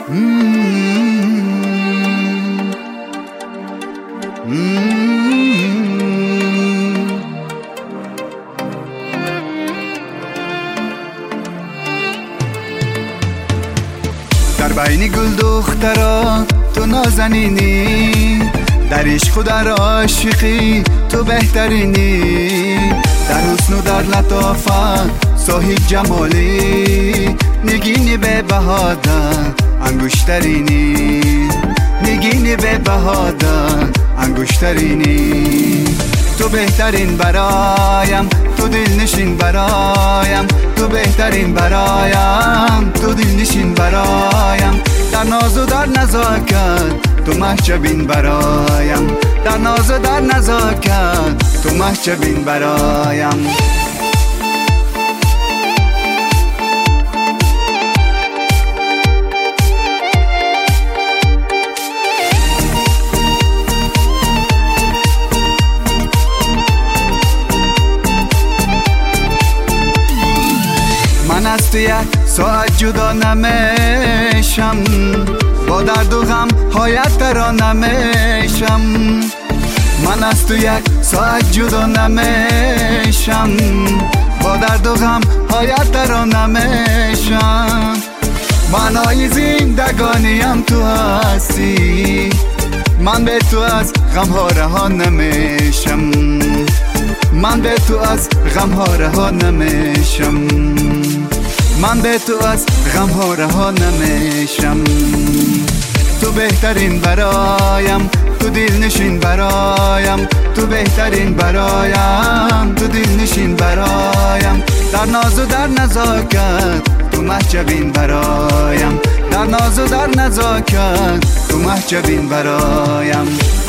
در بین گل دخترا تو نازنینی، در عشق و در عاشقی تو بهترینی، در حسن و در لطافت صاحب جمالی، نگینی به بهادر انگشترینی، نگینی به بهادر انگشترینی. تو بهترین برایم، تو دلنشین برایم، تو بهترین برایم، تو دلنشین برایم. در ناز و در نزاکت تو محجبین برایم، در ناز و در نزاکت تو محجبین برایم. من از تو یک ساعت جدا نمیشم، با درد و غم هایت ترا نمیشم. من از تو یک ساعت جدا نمیشم، با درد و غم هایت ترا نمیشم. معنای زندگانیم تو هستی، من به تو از غم ها رها نمیشم، من به تو از غم ها رها نمیشم، من به تو از غم ها رها نمیشم. تو بهترین برایم، تو دلنشین برایم، تو بهترین برایم، تو دلنشین برایم. در ناز و در نزاکت تو محجبین برایم، در ناز و در نزاکت تو محجبین برایم.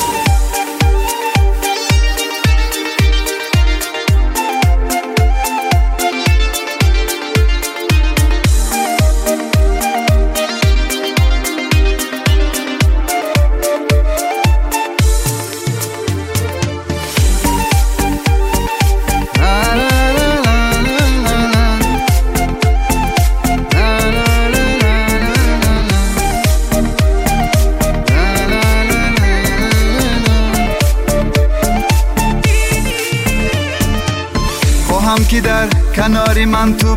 خواهم که در کناری من تو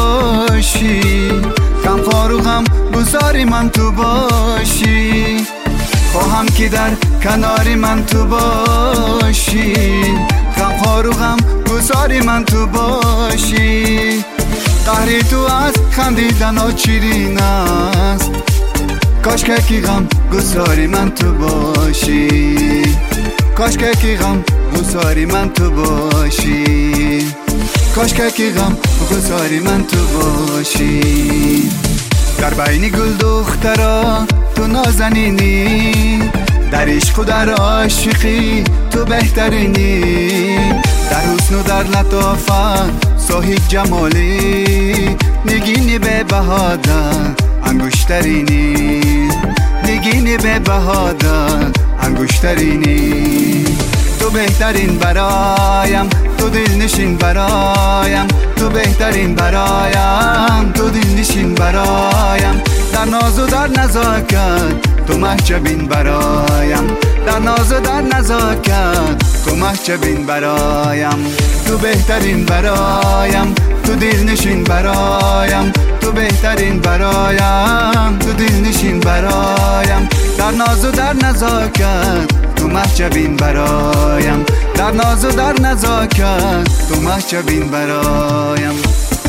باشی، غمخوار و غم گساری من تو باشی. خواهم که در کناری من تو باشی، غمخوار و غم گساری من تو باشی. قهری تو از خندیدن ها شیرین است، کاش که غم گساری من تو باشی، کاش که غم گساری من تو باشی، کاش که غم گساری من تو باشی. در بین گل دخترا تو نازنینی، در عشق و در عاشقی تو بهترینی، در حسن و در لطافت صاحب جمالی، نگینی به بهادر انگشترینی، نگینی به بهادر انگشترینی. تو بهترین برایم، تو دلنشین برایم، تو بهترین برایم، تو دلنشین برایم. در ناز و در نزاکت تو محجبین برایم، در ناز و در نزاکت تو محجبین برایم. تو بهترین برایم، تو دلنشین برایم، تو بهترین برایم، تو دلنشین برایم. در ناز و در نزاکت تو محجبین برایم، در ناز و در نزاکت تو محجبین برایم.